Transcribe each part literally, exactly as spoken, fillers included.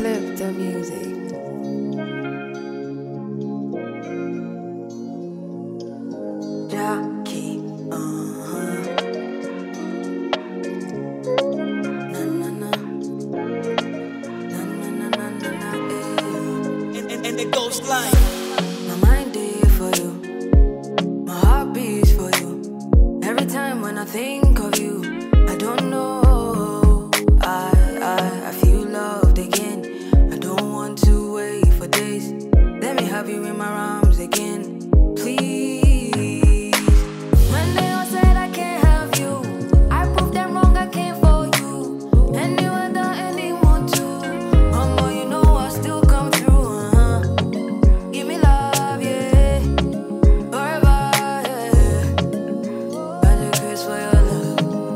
flip the music. Jackie, uh-huh. Na na na. Na na na na na na, eh. And, and, and it goes like My mind is for you. My heart beats for you. Every time when I think of you, I don't know. I, I, I feel loved again. I don't want to wait for days. Let me have you in my arms again, please. When they all said I can't have you, I proved them wrong, I came for you. And you and anyone too. Mama, you know I still come through, uh-huh. Give me love, yeah. Forever, yeah. Got the grace for your love.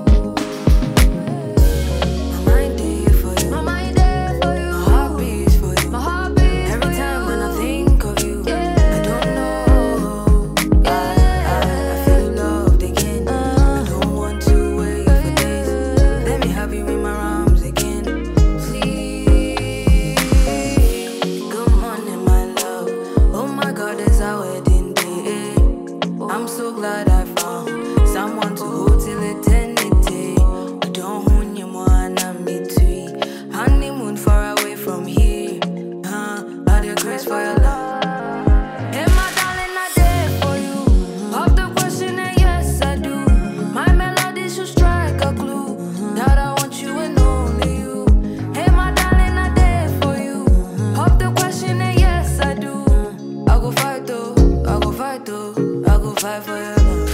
My mind there for you. My mind there for you. My heart beats for you. My heart beats every time when I think of you. I don't know. I, I, I feel loved again. I don't want to wait for days. Let me have you in my arms again, please. Good morning, my love. Oh my God, it's our wedding day. I'm so glad I found someone to hold till eternity. I don't want you more than me too. Honeymoon far away from here. Huh? All the grace for your love. Hey, my darling, I did for you. Pop the question and yes, I do. My melody should strike a clue that I want you and only you. Hey, my darling, I did for you. Pop the question and yes, I do. I go fight though, I go fight though, I go fight for your love.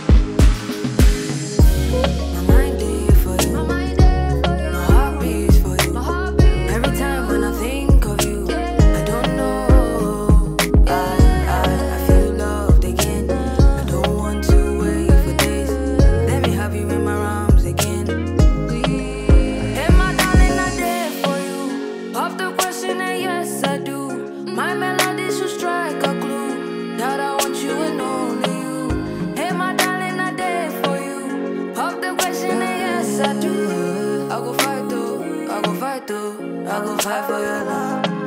My mind there for you. My mind there for you. My heart beats for you. My heart beats every time when I think of you. I don't know. I, I, I feel loved again. I don't want to wait for days. Let me have you in my arms again, please. Hey, my darling, I did for you. Pop the question and yes, I do. My melody should strike a clue that I want you and only you. Hey, my darling, I did for you. Pop the question and yes, I do. I go fight though, I go fight though, I go fight for your love.